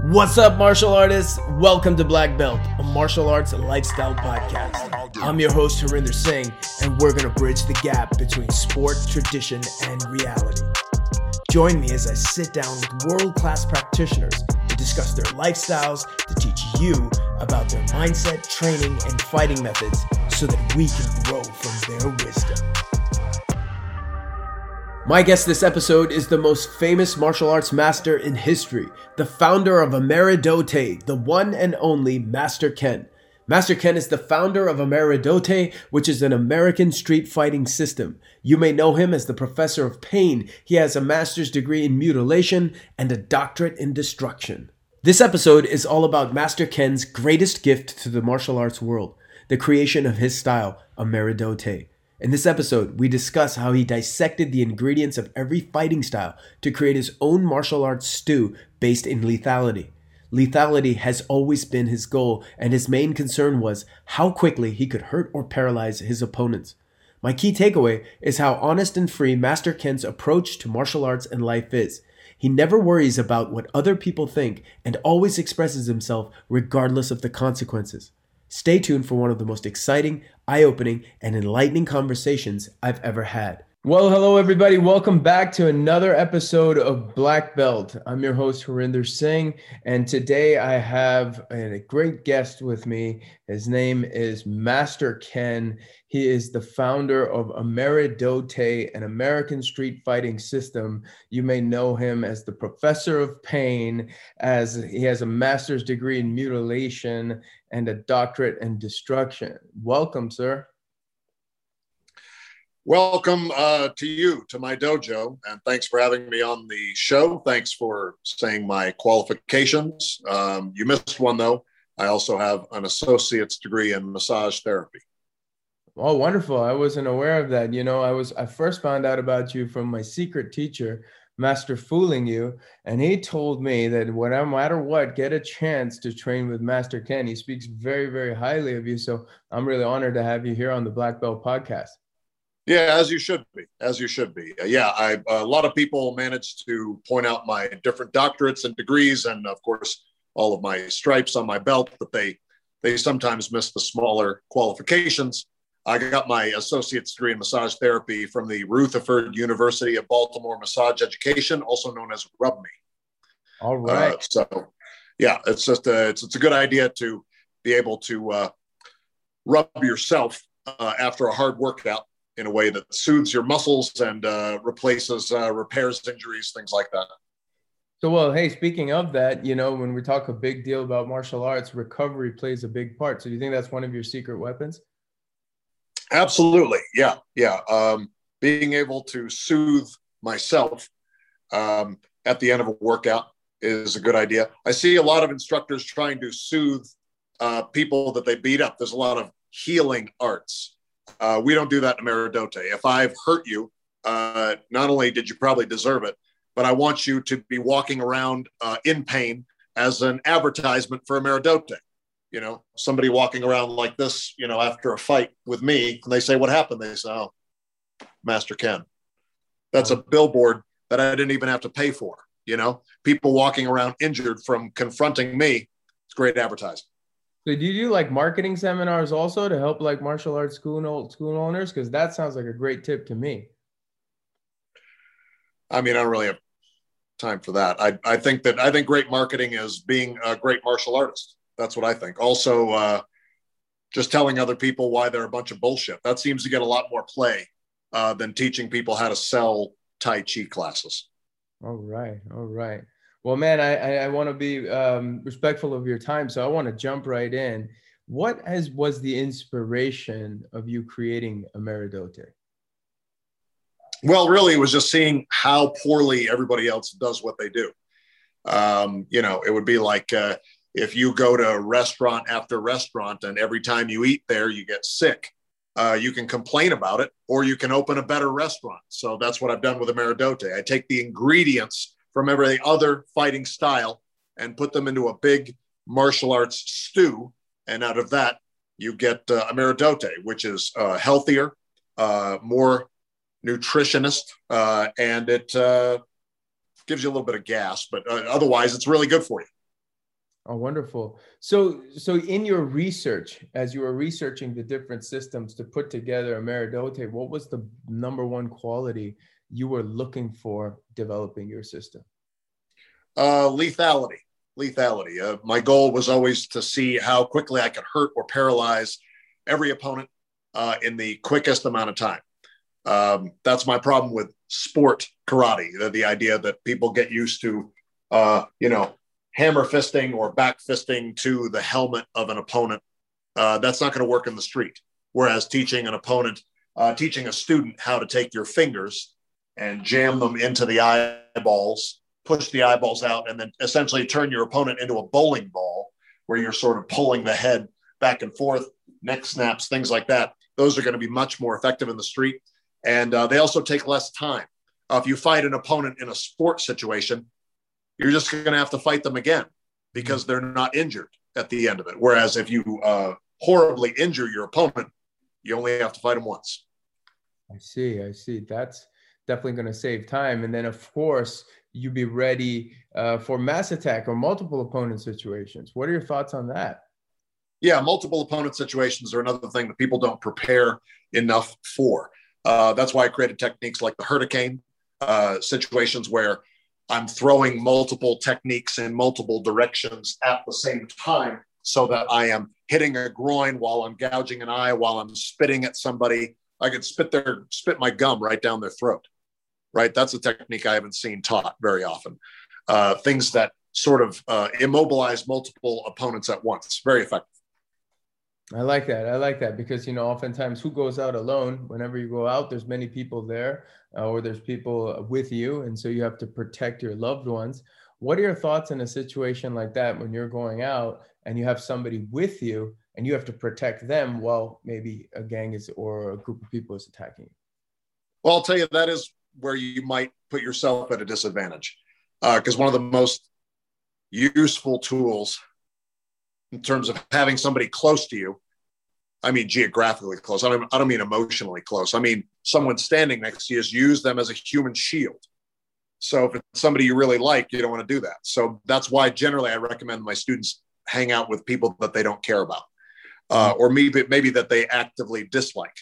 What's up, martial artists? Welcome to Black Belt, a martial arts and lifestyle podcast. I'm your host, Harinder Singh, and we're going to bridge the gap between sport, tradition, and reality. Join me as I sit down with world-class practitioners to discuss their lifestyles, to teach you about their mindset, training, and fighting methods so that we can grow from their wisdom. My guest this episode is the most famous martial arts master in history, the founder of Ameridote, the one and only Master Ken. Master Ken is the founder of Ameridote, which is an American street fighting system. You may know him as the Professor of Pain. He has a master's degree in mutilation and a doctorate in destruction. This episode is all about Master Ken's greatest gift to the martial arts world, the creation of his style, Ameridote. In this episode, we discuss how he dissected the ingredients of every fighting style to create his own martial arts stew based in lethality. Lethality has always been his goal, and his main concern was how quickly he could hurt or paralyze his opponents. My key takeaway is how honest and free Master Ken's approach to martial arts and life is. He never worries about what other people think and always expresses himself regardless of the consequences. Stay tuned for one of the most exciting, eye-opening, and enlightening conversations I've ever had. Well, hello, everybody. Welcome back to another episode of Black Belt. I'm your host, Harinder Singh, and today I have a great guest with me. His name is Master Ken. He is the founder of Ameridote, an American street fighting system. You may know him as the Professor of Pain, as he has a master's degree in mutilation and a doctorate in destruction. Welcome, sir. Welcome to you, to my dojo, and thanks for having me on the show. Thanks for saying my qualifications. You missed one, though. I also have an associate's degree in massage therapy. Oh, wonderful. I wasn't aware of that. You know, I first found out about you from my secret teacher, Master Fooling You, and he told me that no matter what, get a chance to train with Master Ken. He speaks very, very highly of you, so I'm really honored to have you here on the Black Belt podcast. Yeah, as you should be, as you should be. A lot of people managed to point out my different doctorates and degrees, and of course, all of my stripes on my belt, but they sometimes miss the smaller qualifications. I got my associate's degree in massage therapy from the Rutherford University of Baltimore Massage Education, also known as RubMe. All right. It's just it's a good idea to be able to rub yourself after a hard workout in a way that soothes your muscles and repairs injuries, things like that. So, well, hey, speaking of that, you know, when we talk a big deal about martial arts, recovery plays a big part. So do you think that's one of your secret weapons? Absolutely. Yeah. Being able to soothe myself at the end of a workout is a good idea. I see a lot of instructors trying to soothe people that they beat up. There's a lot of healing arts. We don't do that in Ameridote. If I've hurt you, not only did you probably deserve it, but I want you to be walking around in pain as an advertisement for Ameridote. You know, somebody walking around like this, you know, after a fight with me, and they say, "What happened?" They say, "Oh, Master Ken." That's a billboard that I didn't even have to pay for. You know, people walking around injured from confronting me. It's great advertising. So do you do like marketing seminars also to help like martial arts school owners? Because that sounds like a great tip to me. I mean, I don't really have time for that. I think great marketing is being a great martial artist. That's what I think. Also, just telling other people why they're a bunch of bullshit. That seems to get a lot more play than teaching people how to sell Tai Chi classes. All right. Well, man, I want to be respectful of your time, so I want to jump right in. What was the inspiration of you creating Ameridote? Well, really, it was just seeing how poorly everybody else does what they do. You know, it would be like if you go to restaurant after restaurant and every time you eat there, you get sick. You can complain about it, or you can open a better restaurant. So that's what I've done with Ameridote. I take the ingredients from every other fighting style and put them into a big martial arts stew. And out of that, you get Ameridote, which is healthier, more nutritionist, and it gives you a little bit of gas, but otherwise it's really good for you. Oh, wonderful. So in your research, as you were researching the different systems to put together a Meridote, what was the number one quality you were looking for developing your system? Lethality. Lethality. My goal was always to see how quickly I could hurt or paralyze every opponent in the quickest amount of time. That's my problem with sport karate. The idea that people get used to, hammer fisting or back fisting to the helmet of an opponent. That's not going to work in the street. Whereas teaching an opponent, teaching a student how to take your fingers and jam them into the eyeballs, push the eyeballs out, and then essentially turn your opponent into a bowling ball where you're sort of pulling the head back and forth, neck snaps, things like that. Those are going to be much more effective in the street. And they also take less time. If you fight an opponent in a sports situation, you're just going to have to fight them again because they're not injured at the end of it. Whereas if you horribly injure your opponent, you only have to fight them once. I see. That's definitely going to save time. And then, of course, you be ready for mass attack or multiple opponent situations. What are your thoughts on that? Yeah, multiple opponent situations are another thing that people don't prepare enough for. That's why I created techniques like the hurricane, situations where I'm throwing multiple techniques in multiple directions at the same time so that I am hitting a groin while I'm gouging an eye, while I'm spitting at somebody. I could spit my gum right down their throat, right? That's a technique I haven't seen taught very often. Things that sort of immobilize multiple opponents at once. Very effective. I like that because, oftentimes who goes out alone? Whenever you go out, there's many people there or there's people with you. And so you have to protect your loved ones. What are your thoughts in a situation like that when you're going out and you have somebody with you and you have to protect them while maybe a gang or a group of people is attacking you? Well, I'll tell you, that is where you might put yourself at a disadvantage because one of the most useful tools in terms of having somebody close to you, I mean geographically close, I don't mean emotionally close, I mean someone standing next to you, is use them as a human shield. So if it's somebody you really like, you don't want to do that. So that's why generally I recommend my students hang out with people that they don't care about, or maybe that they actively dislike.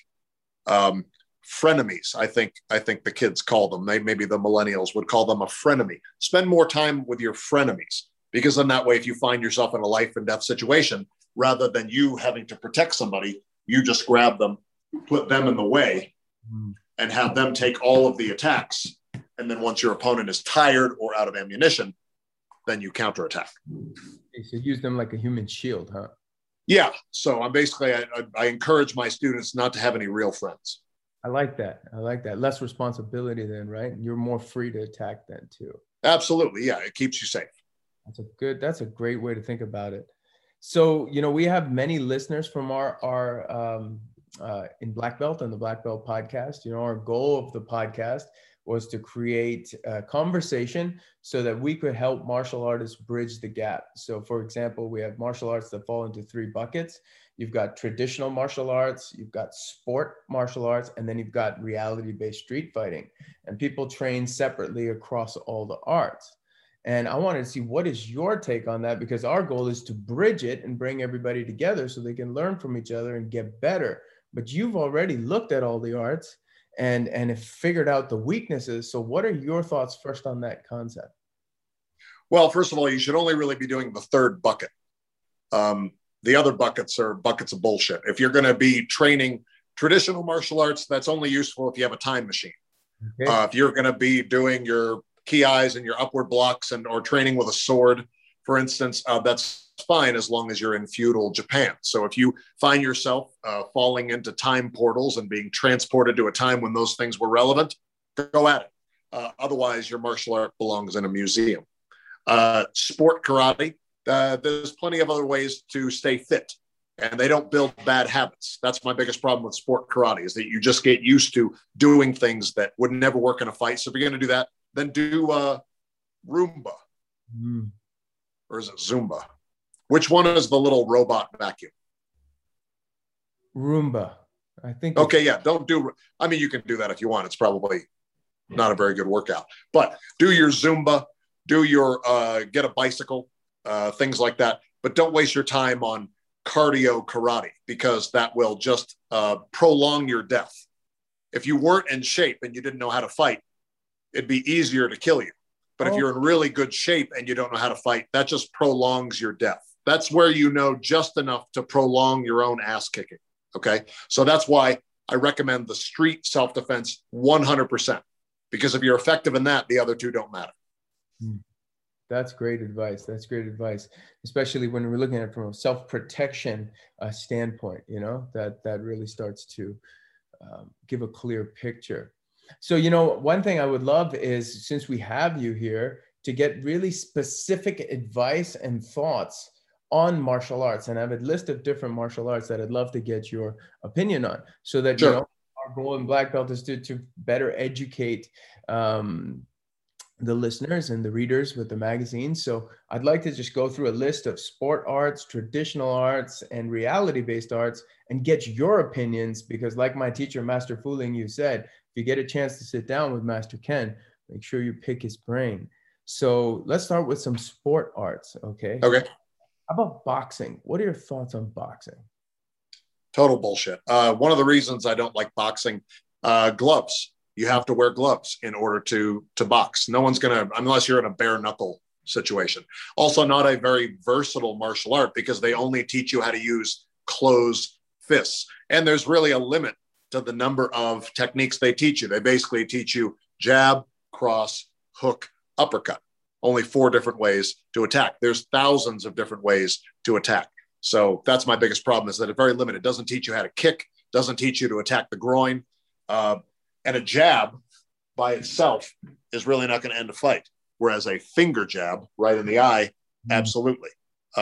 Frenemies, I think the kids call them. Maybe the millennials would call them a frenemy. Spend more time with your frenemies, because in that way, if you find yourself in a life and death situation, rather than you having to protect somebody, you just grab them, put them in the way, and have them take all of the attacks. And then once your opponent is tired or out of ammunition, then you counterattack. So use them like a human shield, huh? Yeah. So I'm basically, I encourage my students not to have any real friends. I like that. Less responsibility then, right? You're more free to attack then too. Absolutely. Yeah. It keeps you safe. That's a great way to think about it. So, we have many listeners from our in Black Belt and the Black Belt podcast. Our goal of the podcast was to create a conversation so that we could help martial artists bridge the gap. So for example, we have martial arts that fall into 3 buckets. You've got traditional martial arts, you've got sport martial arts, and then you've got reality-based street fighting. And people train separately across all the arts. And I wanted to see, what is your take on that? Because our goal is to bridge it and bring everybody together so they can learn from each other and get better. But you've already looked at all the arts and have figured out the weaknesses. So what are your thoughts first on that concept? Well, first of all, you should only really be doing the 3rd bucket. The other buckets are buckets of bullshit. If you're going to be training traditional martial arts, that's only useful if you have a time machine. Okay. If you're going to be doing your ki-eyes and your upward blocks or training with a sword, for instance, that's fine as long as you're in feudal Japan. So if you find yourself falling into time portals and being transported to a time when those things were relevant, go at it. Otherwise, your martial art belongs in a museum. Sport karate, there's plenty of other ways to stay fit, and they don't build bad habits. That's my biggest problem with sport karate, is that you just get used to doing things that would never work in a fight. So if you're going to do that, then do Roomba. Or is it Zumba? Which one is the little robot vacuum? Roomba, I think. Okay, yeah, you can do that if you want. It's probably not a very good workout. But do your Zumba, do your get a bicycle, things like that. But don't waste your time on cardio karate, because that will just prolong your death. If you weren't in shape and you didn't know how to fight, it'd be easier to kill you. But if you're in really good shape and you don't know how to fight, that just prolongs your death. That's where you know just enough to prolong your own ass kicking. Okay. So that's why I recommend the street self-defense 100%, because if you're effective in that, the other two don't matter. That's great advice. That's great advice, especially when we're looking at it from a self-protection standpoint, you know, that really starts to give a clear picture. So, you know, one thing I would love is, since we have you here, to get really specific advice and thoughts on martial arts. And I have a list of different martial arts that I'd love to get your opinion on, so that, Sure. you know, our goal in Black Belt is to better educate the listeners and the readers with the magazine. So I'd like to just go through a list of sport arts, traditional arts, and reality-based arts, and get your opinions, because like my teacher, Master Fu Ling, you said, if you get a chance to sit down with Master Ken, make sure you pick his brain. So let's start with some sport arts, okay? Okay. How about boxing? What are your thoughts on boxing? Total bullshit. One of the reasons I don't like boxing, gloves. You have to wear gloves in order to box. No one's going to, unless you're in a bare knuckle situation. Also, not a very versatile martial art, because they only teach you how to use closed fists. And there's really a limit to the number of techniques they teach you. They basically teach you jab, cross, hook, uppercut. Only 4 different ways to attack. There's thousands of different ways to attack. So that's my biggest problem, is that it's very limited. It doesn't teach you how to kick, doesn't teach you to attack the groin. And a jab by itself is really not going to end a fight. Whereas a finger jab right in the eye, absolutely.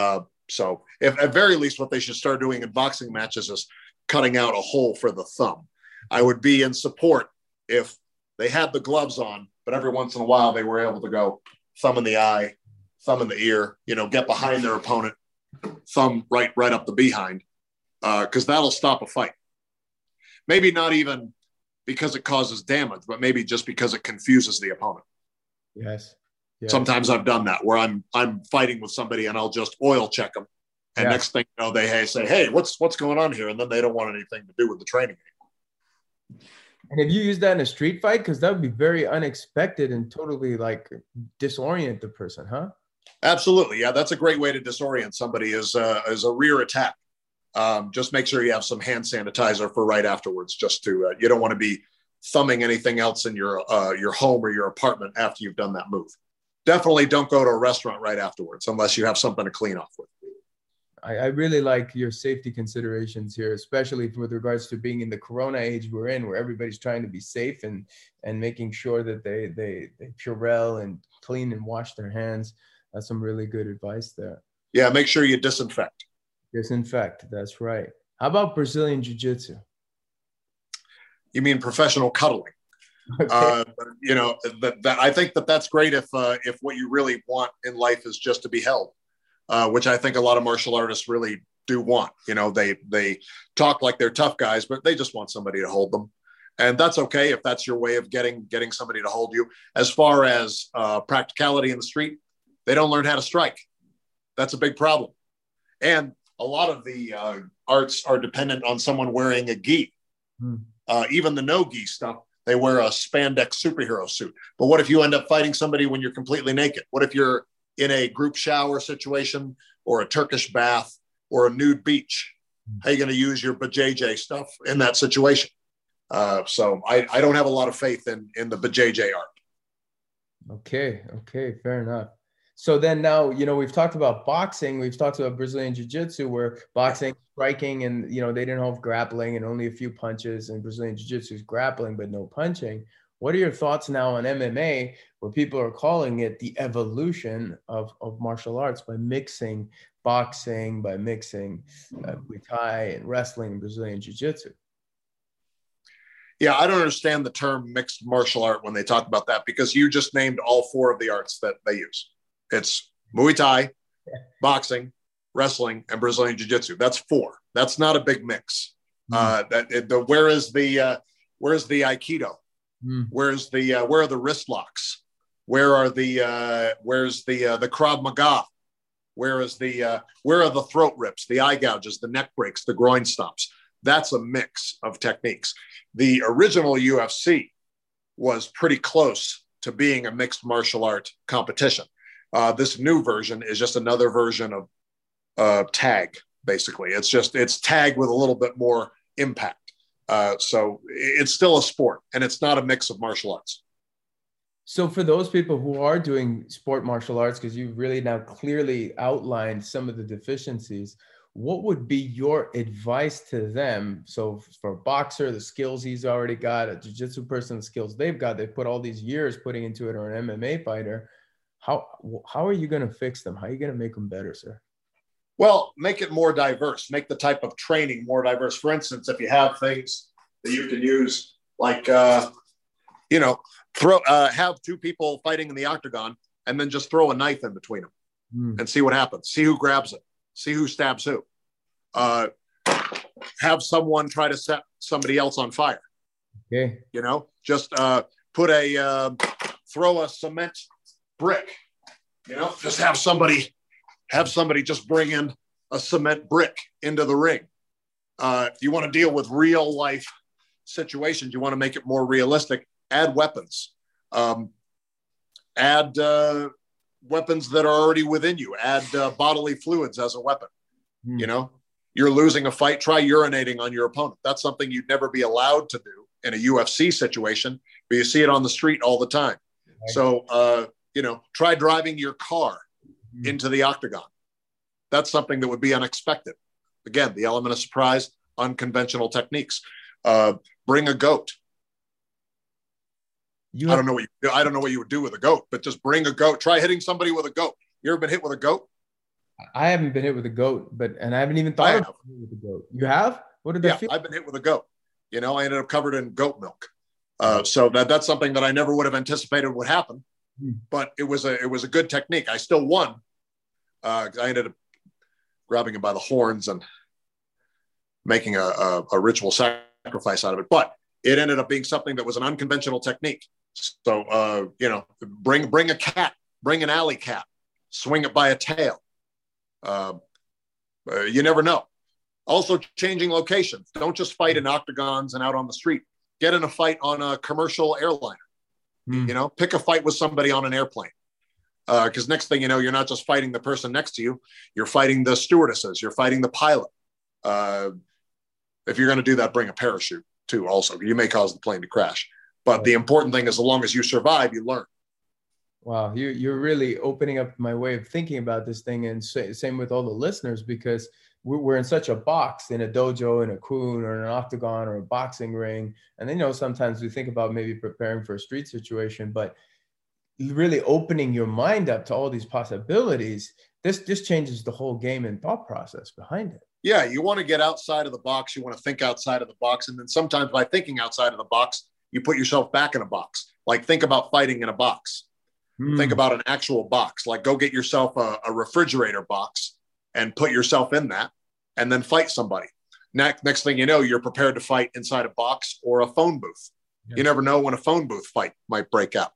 So if at very least what they should start doing in boxing matches is cutting out a hole for the thumb. I would be in support if they had the gloves on, but every once in a while they were able to go thumb in the eye, thumb in the ear, you know, get behind their opponent, thumb right up the behind, because that'll stop a fight. Maybe not even because it causes damage, but maybe just because it confuses the opponent. Yes. Sometimes I've done that, where I'm fighting with somebody and I'll just oil check them. And next thing you know, they say, hey, what's going on here? And then they don't want anything to do with the training anymore. And have you used that in a street fight? Because that would be very unexpected and totally like disorient the person, huh? Absolutely. Yeah, that's a great way to disorient somebody, is a rear attack. Just make sure you have some hand sanitizer for right afterwards. Just to you don't want to be thumbing anything else in your home or your apartment after you've done that move. Definitely don't go to a restaurant right afterwards unless you have something to clean off with. I really like your safety considerations here, especially with regards to being in the Corona age we're in, where everybody's trying to be safe and making sure that they Purell and clean and wash their hands. That's some really good advice there. Yeah, make sure you disinfect. Disinfect, that's right. How about Brazilian Jiu-Jitsu? You mean professional cuddling? Okay. You know, I think that's great if what you really want in life is just to be held. Which I think a lot of martial artists really do want. You know, they talk like they're tough guys, but they just want somebody to hold them. And that's okay if that's your way of getting somebody to hold you. As far as practicality in the street, they don't learn how to strike. That's a big problem. And a lot of the arts are dependent on someone wearing a gi. Even the no gi stuff, they wear a spandex superhero suit. But what if you end up fighting somebody when you're completely naked? What if you're in a group shower situation or a Turkish bath or a nude beach? How are you going to use your BJJ stuff in that situation? So I don't have a lot of faith in the BJJ art. Okay, fair enough. So then now, you know, we've talked about boxing, we've talked about Brazilian Jiu-Jitsu, where boxing, striking, and, you know, they didn't have grappling and only a few punches, and Brazilian Jiu-Jitsu is grappling but no punching. What are your thoughts now on MMA, where people are calling it the evolution of martial arts by mixing boxing, by mixing Muay Thai and wrestling and Brazilian Jiu-Jitsu? Yeah, I don't understand the term mixed martial art when they talk about that, because you just named all 4 of the arts that they use. It's Muay Thai, boxing, wrestling, and Brazilian Jiu-Jitsu. That's 4. That's not a big mix. Where is the Aikido? Where are the wrist locks? Where's the Krav Maga? where are the throat rips, the eye gouges, the neck breaks, the groin stomps. That's a mix of techniques. The original UFC was pretty close to being a mixed martial art competition. This new version is just another version of tag, basically. It's tag with a little bit more impact. So it's still a sport, and it's not a mix of martial arts. So for those people who are doing sport martial arts, because you've really now clearly outlined some of the deficiencies, what would be your advice to them? So for a boxer, the skills he's already got, a jiu-jitsu person, the skills they've got, they put all these years putting into it, or an MMA fighter. How are you going to fix them? How are you going to make them better, sir? Well, make it more diverse. Make the type of training more diverse. For instance, if you have things that you can use, like, have two people fighting in the octagon and then just throw a knife in between them and see what happens. See who grabs it. See who stabs who. Have someone try to set somebody else on fire. Okay. Just throw a cement brick. Just have somebody just bring in a cement brick into the ring. If you want to deal with real life situations, you want to make it more realistic, add weapons. Add weapons that are already within you. Add bodily fluids as a weapon. You're losing a fight, try urinating on your opponent. That's something you'd never be allowed to do in a UFC situation, but you see it on the street all the time. Right. So, try driving your car into the octagon. That's something that would be unexpected. Again, the element of surprise, unconventional techniques. Bring a goat. I don't know what you would do with a goat, but just bring a goat. Try hitting somebody with a goat. You ever been hit with a goat? I haven't been hit with a goat, and I haven't even thought of hitting with a goat. You have? What did that feel? I've been hit with a goat. I ended up covered in goat milk. So that's something that I never would have anticipated would happen, but it was a good technique. I still won. I ended up grabbing him by the horns and making a ritual sacrifice out of it. But it ended up being something that was an unconventional technique. So, bring a cat, bring an alley cat, swing it by a tail. You never know. Also, changing locations. Don't just fight in octagons and out on the street. Get in a fight on a commercial airliner. Pick a fight with somebody on an airplane. Because next thing you know, you're not just fighting the person next to you. You're fighting the stewardesses. You're fighting the pilot. If you're going to do that, bring a parachute too. Also, you may cause the plane to crash. But the important thing is, as long as you survive, you learn. Wow, you're really opening up my way of thinking about this thing, and same with all the listeners, because we're in such a box, in a dojo, in a kun, or an octagon, or a boxing ring, and then sometimes we think about maybe preparing for a street situation, but really opening your mind up to all these possibilities, this changes the whole game and thought process behind it. Yeah, you want to get outside of the box. You want to think outside of the box, and then sometimes by thinking outside of the box, you put yourself back in a box. Like, think about fighting in a box. Think about an actual box. Like, go get yourself a refrigerator box and put yourself in that, and then fight somebody. Next thing you know, you're prepared to fight inside a box or a phone booth. Yeah. You never know when a phone booth fight might break out.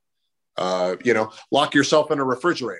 Lock yourself in a refrigerator.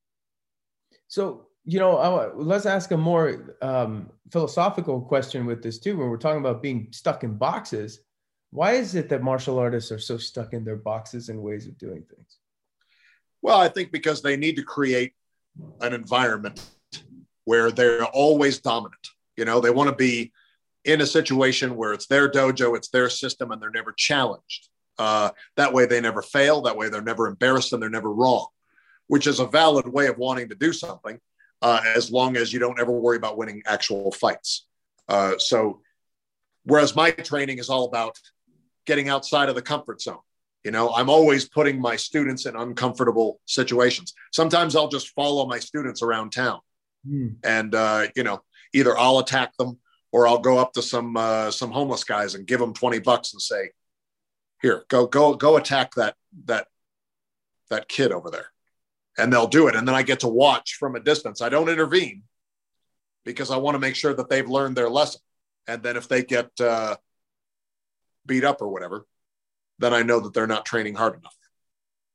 So, let's ask a more philosophical question with this too. When we're talking about being stuck in boxes, why is it that martial artists are so stuck in their boxes and ways of doing things? Well, I think because they need to create an environment where they're always dominant. They want to be in a situation where it's their dojo, it's their system, and they're never challenged. That way they never fail. That way they're never embarrassed and they're never wrong, which is a valid way of wanting to do something, as long as you don't ever worry about winning actual fights. So whereas my training is all about getting outside of the comfort zone. I'm always putting my students in uncomfortable situations. Sometimes I'll just follow my students around town and, either I'll attack them or I'll go up to some homeless guys and give them $20 and say, here, go attack that kid over there. And they'll do it. And then I get to watch from a distance. I don't intervene because I want to make sure that they've learned their lesson. And then if they get beat up or whatever, then I know that they're not training hard enough.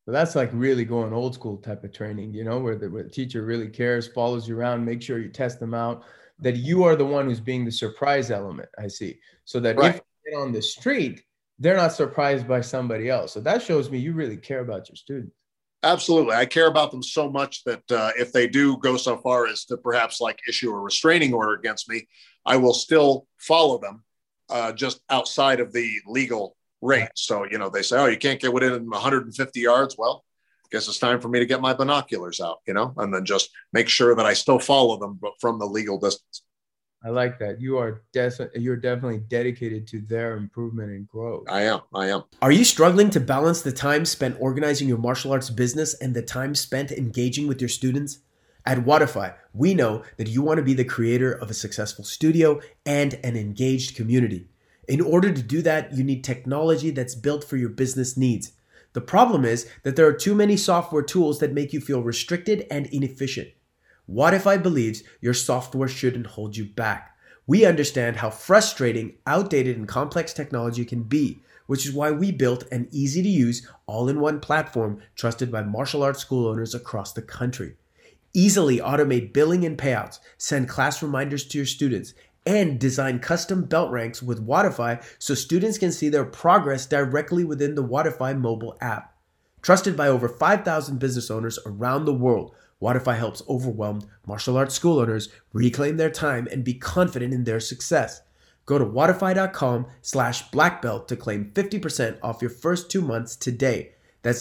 So that's like really going old school type of training, where the teacher really cares, follows you around, make sure you test them out, that you are the one who's being the surprise element, I see. So that if Right. you get on the street, they're not surprised by somebody else. So that shows me you really care about your students. Absolutely. I care about them so much that if they do go so far as to perhaps like issue a restraining order against me, I will still follow them just outside of the legal range. So, they say, oh, you can't get within 150 yards. Well, I guess it's time for me to get my binoculars out, and then just make sure that I still follow them, but from the legal distance. I like that. You're definitely dedicated to their improvement and growth. I am. Are you struggling to balance the time spent organizing your martial arts business and the time spent engaging with your students? At Wodify, we know that you want to be the creator of a successful studio and an engaged community. In order to do that, you need technology that's built for your business needs. The problem is that there are too many software tools that make you feel restricted and inefficient. Wodify believes your software shouldn't hold you back. We understand how frustrating, outdated, and complex technology can be, which is why we built an easy-to-use, all-in-one platform trusted by martial arts school owners across the country. Easily automate billing and payouts, send class reminders to your students, and design custom belt ranks with Wodify so students can see their progress directly within the Wodify mobile app. Trusted by over 5,000 business owners around the world, Wodify helps overwhelmed martial arts school owners reclaim their time and be confident in their success. Go to wodify.com/blackbelt to claim 50% off your first 2 months today. That's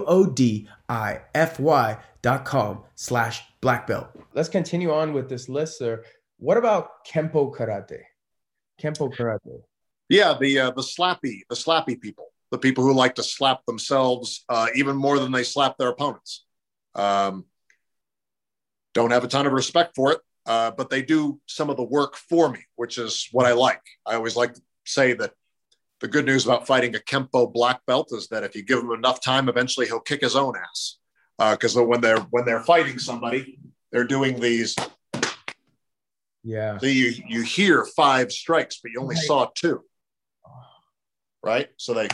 WODIFY.com/blackbelt. Let's continue on with this list, sir. What about Kempo Karate? Kempo Karate. Yeah, the slappy people, the people who like to slap themselves even more than they slap their opponents. Don't have a ton of respect for it, but they do some of the work for me, which is what I like. I always like to say that the good news about fighting a Kempo black belt is that if you give him enough time, eventually he'll kick his own ass. Because when they're fighting somebody, they're doing these. Yeah. So you hear 5 strikes, but you only saw 2. Right? So they.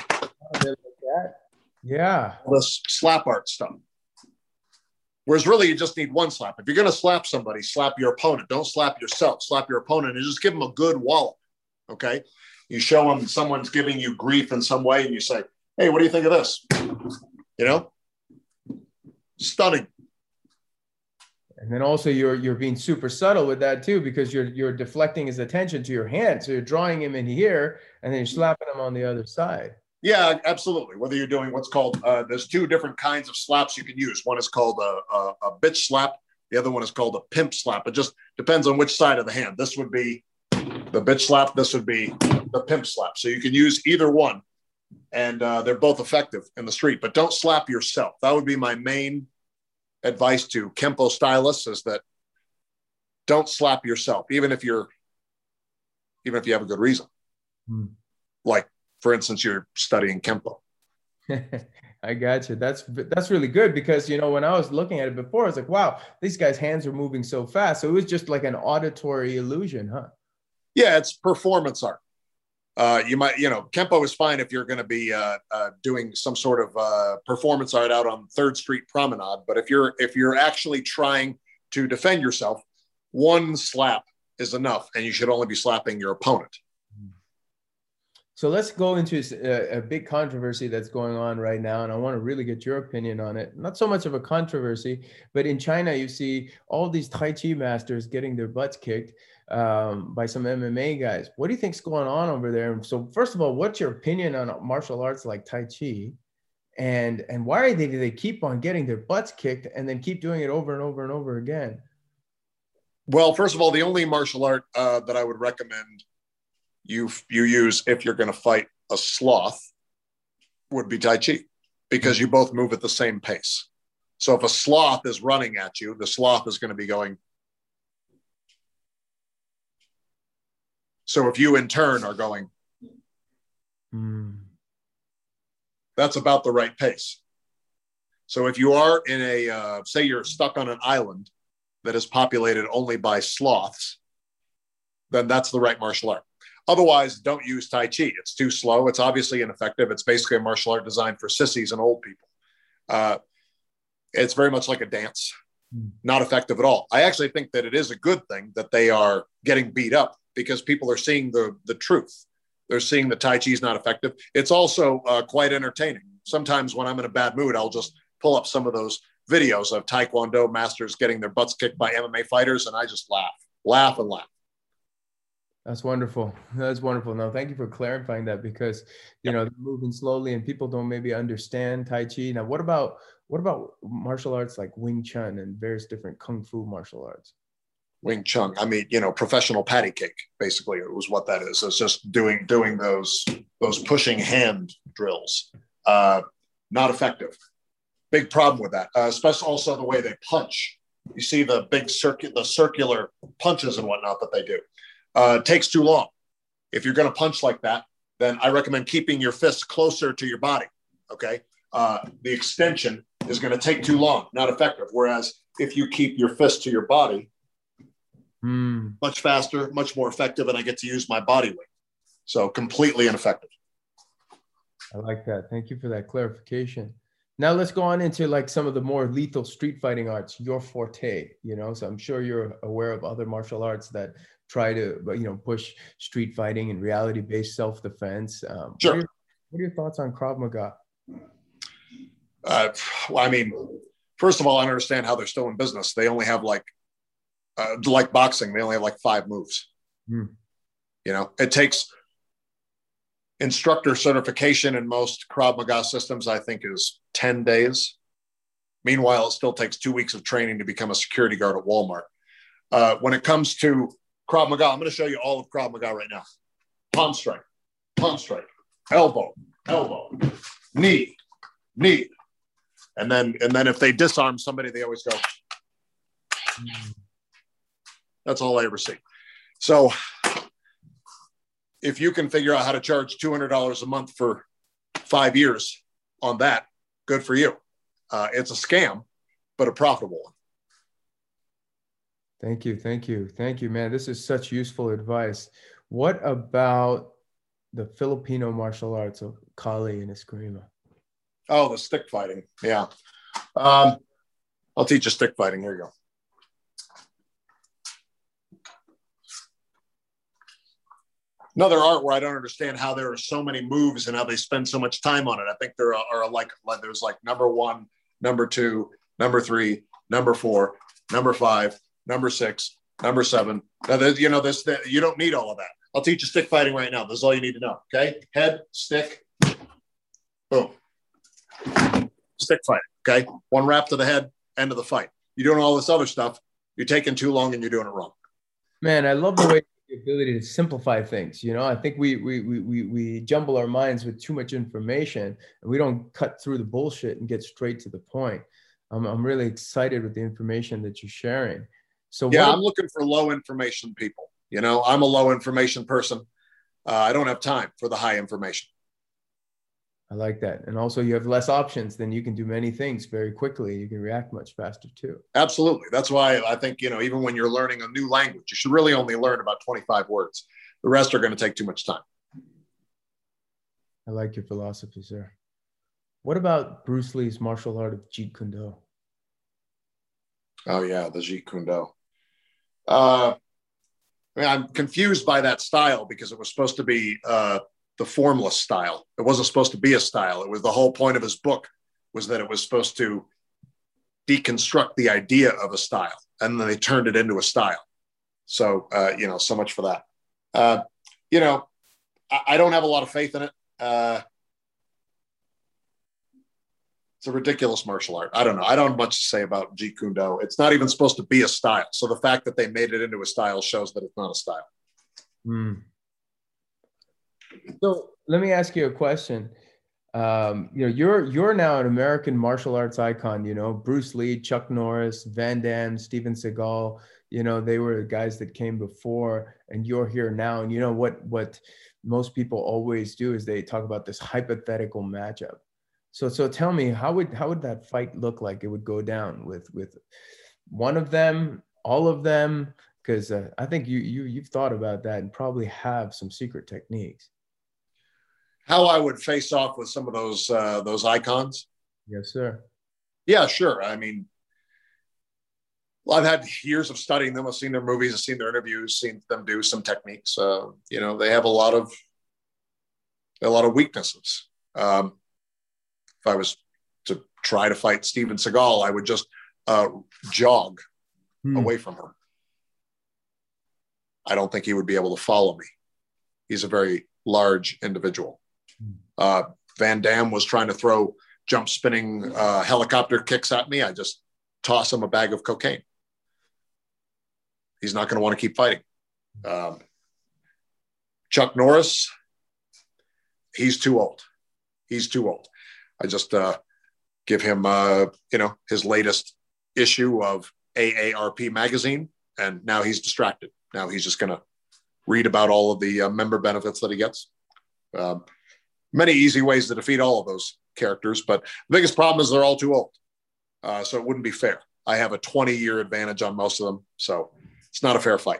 Yeah. This slap art stuff. Whereas really you just need one slap. If you're going to slap somebody, slap your opponent. Don't slap yourself. Slap your opponent and just give them a good wallop. Okay? You show them someone's giving you grief in some way and you say, hey, what do you think of this? Stunning. And then also you're being super subtle with that too, because you're deflecting his attention to your hand. So you're drawing him in here and then you're slapping him on the other side. Yeah, absolutely. Whether you're doing what's called, there's 2 different kinds of slaps you can use. One is called a bitch slap. The other one is called a pimp slap. It just depends on which side of the hand. This would be the bitch slap. This would be the pimp slap. So you can use either one, and they're both effective in the street. But don't slap yourself. That would be my main advice to Kempo stylists, is that don't slap yourself, even if you have a good reason. Like, for instance, you're studying Kempo. I got you. That's really good, because, when I was looking at it before, I was like, wow, these guys' hands are moving so fast. So it was just like an auditory illusion, huh? Yeah, it's performance art. You might, Kempo is fine if you're going to be doing some sort of performance art out on 3rd Street Promenade. But if you're actually trying to defend yourself, one slap is enough, and you should only be slapping your opponent. So let's go into a big controversy that's going on right now, and I want to really get your opinion on it. Not so much of a controversy, but in China, you see all these Tai Chi masters getting their butts kicked by some MMA guys. What do you think's going on over there? So first of all, what's your opinion on martial arts like Tai Chi? And why do they keep on getting their butts kicked and then keep doing it over and over and over again? Well, first of all, the only martial art that I would recommend you use if you're going to fight a sloth would be Tai Chi, because you both move at the same pace. So if a sloth is running at you, the sloth is going to be going. So if you in turn are going, that's about the right pace. So if you are in say you're stuck on an island that is populated only by sloths, then that's the right martial art. Otherwise, don't use Tai Chi. It's too slow. It's obviously ineffective. It's basically a martial art designed for sissies and old people. Uh, it's very much like a dance, Mm. not effective at all. I actually think that it is a good thing that they are getting beat up because people are seeing the truth. They're seeing that Tai Chi is not effective. It's also quite entertaining. Sometimes when I'm in a bad mood, I'll just pull up some of those videos of Taekwondo masters getting their butts kicked by MMA fighters, and I just laugh and laugh. That's wonderful. That's wonderful. No, thank you for clarifying that because, you Yep. know, they're moving slowly and people don't maybe understand Tai Chi. Now, what about martial arts like Wing Chun and various different Kung Fu martial arts? Wing Chun. I mean, professional patty cake. Basically, it was what that is. It's just doing those pushing hand drills. Not effective. Big problem with that. Especially also the way they punch. You see the big circular punches and whatnot that they do. It takes too long. If you're going to punch like that, then I recommend keeping your fists closer to your body. Okay. The extension is going to take too long, not effective. Whereas if you keep your fist to your body, much faster, much more effective, and I get to use my body weight. So completely ineffective. I like that. Thank you for that clarification. Now let's go on into like some of the more lethal street fighting arts, your forte, you know, so I'm sure you're aware of other martial arts that try to, push street fighting and reality-based self-defense. Sure. What are your thoughts on Krav Maga? Well, I mean, first of all, I don't understand how they're still in business. They only have like boxing, they only have like 5 moves. It takes instructor certification in most Krav Maga systems, I think, is 10 days. Meanwhile, it still takes 2 weeks of training to become a security guard at Walmart. When it comes to Krav Maga, I'm going to show you all of Krav Maga right now. Palm strike, elbow, knee. And then if they disarm somebody, they always go. That's all I ever see. So if you can figure out how to charge $200 a month for 5 years on that, good for you. It's a scam, but a profitable one. Thank you, man. This is such useful advice. What about the Filipino martial arts of Kali and Eskrima? Oh, the stick fighting. Yeah. I'll teach you stick fighting. Here you go. Another art where I don't understand how there are so many moves and how they spend so much time on it. I think there are there's like number 1, number 2, number 3, number 4, number 5, number 6, number 7. Now, you don't need all of that. I'll teach you stick fighting right now. This is all you need to know. Okay. Head, stick, boom. Stick fighting. Okay. 1 rap to the head, end of the fight. You're doing all this other stuff. You're taking too long and you're doing it wrong. Man, I love the way the ability to simplify things. I think we jumble our minds with too much information and we don't cut through the bullshit and get straight to the point. I'm really excited with the information that you're sharing. So yeah, I'm looking for low information people. I'm a low information person. I don't have time for the high information. I like that. And also you have less options, then you can do many things very quickly. You can react much faster too. Absolutely. That's why I think, even when you're learning a new language, you should really only learn about 25 words. The rest are going to take too much time. I like your philosophy, sir. What about Bruce Lee's martial art of Jeet Kune Do? Oh yeah, the Jeet Kune Do. I'm confused by that style because it was supposed to be the formless style. It wasn't supposed to be a style. It was the whole point of his book was that it was supposed to deconstruct the idea of a style, and then they turned it into a style. So, so much for that. I don't have a lot of faith in it. It's a ridiculous martial art. I don't know. I don't have much to say about Jeet Kune Do. It's not even supposed to be a style. So the fact that they made it into a style shows that it's not a style. So let me ask you a question. You're now an American martial arts icon. Bruce Lee, Chuck Norris, Van Damme, Steven Seagal. They were the guys that came before, and you're here now. And what most people always do is they talk about this hypothetical matchup. So tell me, how would that fight look like? It would go down with one of them, all of them, because I think you've thought about that and probably have some secret techniques. How I would face off with some of those icons? Yes, sir. Yeah, sure. I mean, well, I've had years of studying them. I've seen their movies, I've seen their interviews, seen them do some techniques. They have a lot of weaknesses. If I was to try to fight Steven Seagal, I would just jog away from him. I don't think he would be able to follow me. He's a very large individual. Van Damme was trying to throw jump spinning helicopter kicks at me. I just toss him a bag of cocaine. He's not going to want to keep fighting. Chuck Norris, he's too old. He's too old. I just give him, his latest issue of AARP magazine, and now he's distracted. Now he's just going to read about all of the member benefits that he gets. Many easy ways to defeat all of those characters, but the biggest problem is they're all too old. So it wouldn't be fair. I have a 20-year advantage on most of them, so it's not a fair fight.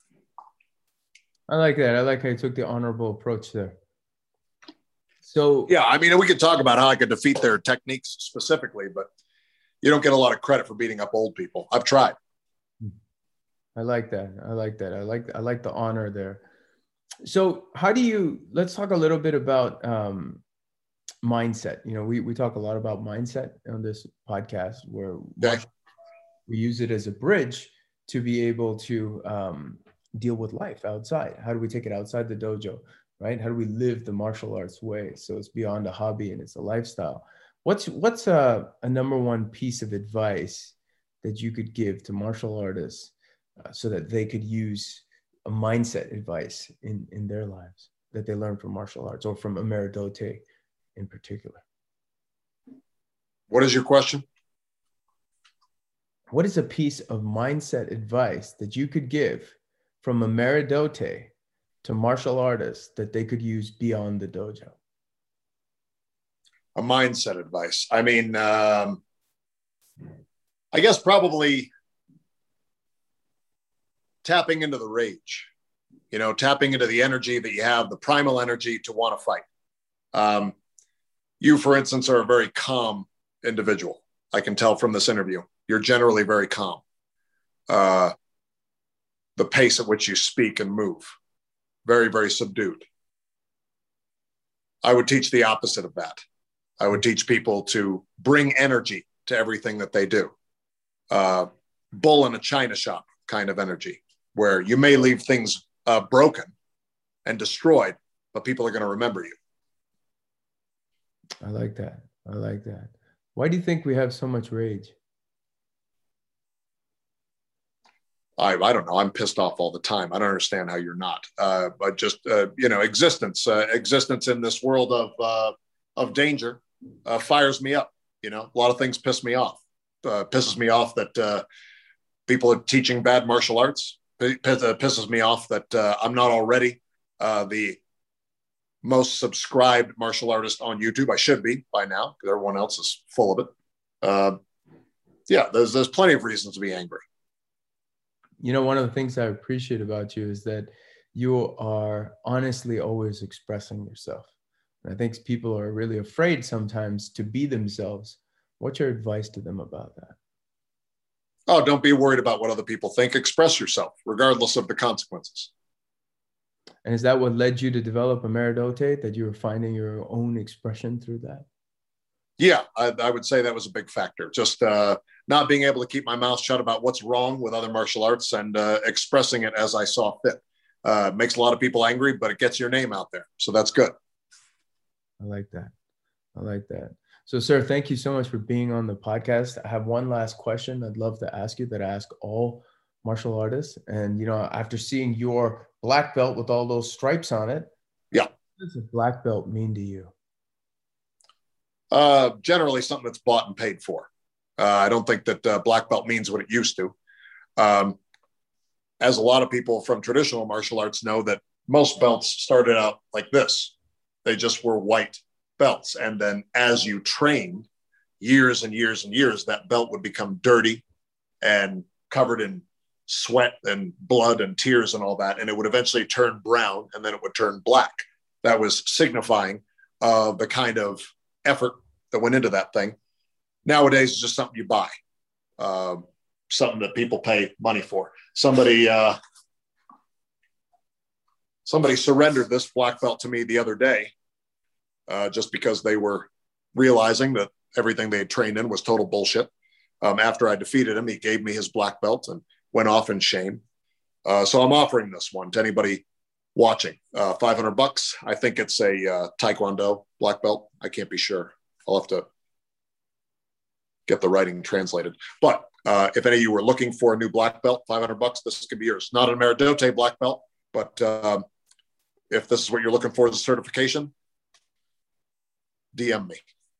I like that. I like how you took the honorable approach there. So yeah, I mean, we could talk about how I could defeat their techniques specifically, but you don't get a lot of credit for beating up old people. I've tried. I like that. I like the honor there. So let's talk a little bit about mindset. We talk a lot about mindset on this podcast where we use it as a bridge to be able to deal with life outside. How do we take it outside the dojo, right? How do we live the martial arts way? So it's beyond a hobby and it's a lifestyle. What's a number one piece of advice that you could give to martial artists so that they could use a mindset advice in their lives that they learn from martial arts or from Ameridote in particular? What is your question? What is a piece of mindset advice that you could give from Ameridote to martial artists that they could use beyond the dojo? A mindset advice. I mean, I guess probably tapping into the rage, tapping into the energy that you have, the primal energy to want to fight. You, for instance, are a very calm individual. I can tell from this interview. You're generally very calm. The pace at which you speak and move, very, very subdued. I would teach the opposite of that. I would teach people to bring energy to everything that they do. Bull in a china shop kind of energy, where you may leave things broken and destroyed, but people are going to remember you. I like that. Why do you think we have so much rage? I don't know. I'm pissed off all the time. I don't understand how you're not. But just existence in this world of danger fires me up. A lot of things piss me off. Pisses me off that people are teaching bad martial arts. Pisses me off that I'm not already the most subscribed martial artist on YouTube. I should be by now because everyone else is full of it. There's plenty of reasons to be angry. One of the things I appreciate about you is that you are honestly always expressing yourself. And I think people are really afraid sometimes to be themselves. What's your advice to them about that? Oh, don't be worried about what other people think. Express yourself, regardless of the consequences. And is that what led you to develop Ameridote, that you were finding your own expression through that? Yeah, I would say that was a big factor. Just not being able to keep my mouth shut about what's wrong with other martial arts and expressing it as I saw fit. Makes a lot of people angry, but it gets your name out there. So that's good. I like that. So, sir, thank you so much for being on the podcast. I have one last question I'd love to ask you that I ask all martial artists. And, after seeing your black belt with all those stripes on it, yeah, what does a black belt mean to you? Generally something that's bought and paid for. I don't think that black belt means what it used to. As a lot of people from traditional martial arts know, that most belts started out like this. They just were white belts. And then as you trained years and years and years, that belt would become dirty and covered in sweat and blood and tears and all that. And it would eventually turn brown and then it would turn black. That was signifying the kind of effort that went into that thing. Nowadays, it's just something you buy, something that people pay money for. Somebody surrendered this black belt to me the other day, just because they were realizing that everything they had trained in was total bullshit. After I defeated him, he gave me his black belt and went off in shame. So I'm offering this one to anybody watching. $500. I think it's a Taekwondo black belt. I can't be sure. I'll have to get the writing translated. But if any of you were looking for a new black belt, $500, this could be yours. Not an Meridote black belt, but if this is what you're looking for as a certification, DM me.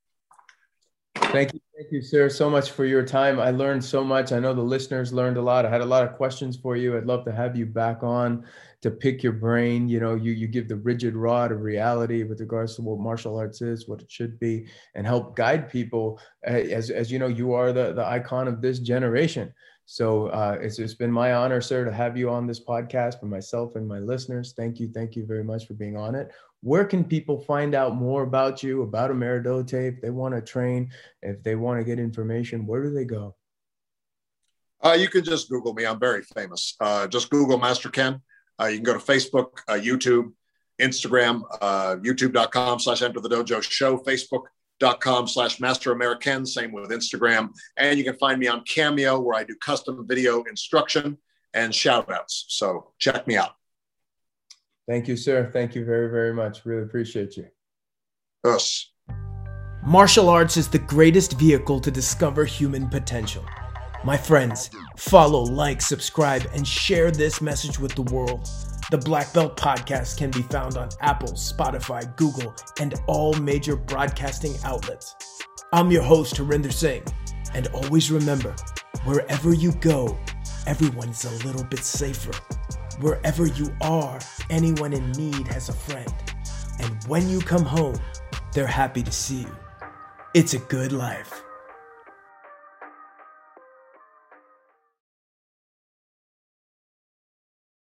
Thank you, sir, so much for your time. I learned so much. I know the listeners learned a lot. I had a lot of questions for you. I'd love to have you back on to pick your brain. You know, you give the rigid rod of reality with regards to what martial arts is, what it should be, and help guide people. As you know, you are the icon of this generation. So it's been my honor, sir, to have you on this podcast for myself and my listeners. Thank you very much for being on it. Where can people find out more about you, about Meridote, if they want to train, if they want to get information? Where do they go? You can just Google me. I'm very famous. Just Google Master Ken. You can go to Facebook, YouTube, Instagram, youtube.com/Enter the Dojo Show, Facebook.com/Master American. Same with Instagram. And you can find me on Cameo, where I do custom video instruction and shout outs. So check me out. Thank you, sir. Thank you very much. Really appreciate you. Yes. Martial arts is the greatest vehicle to discover human potential. My friends, follow, like, subscribe, and share this message with the world. The Black Belt Podcast can be found on Apple, Spotify, Google, and all major broadcasting outlets. I'm your host, Harinder Singh, and always remember, wherever you go, everyone's a little bit safer. Wherever you are, anyone in need has a friend. And when you come home, they're happy to see you. It's a good life.